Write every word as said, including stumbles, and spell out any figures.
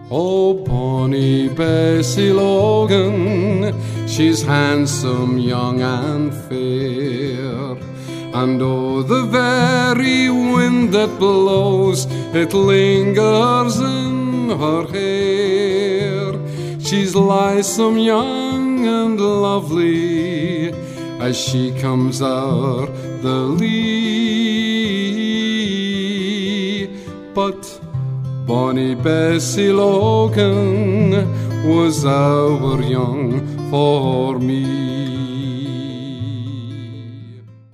Oh, bonny Bessie Logan, she's handsome, young and fair, and oh, the very wind that blows, it lingers in her hair. She's lithesome, young and lovely, as she comes out the lee. But bonny Bessie Logan was over young for me.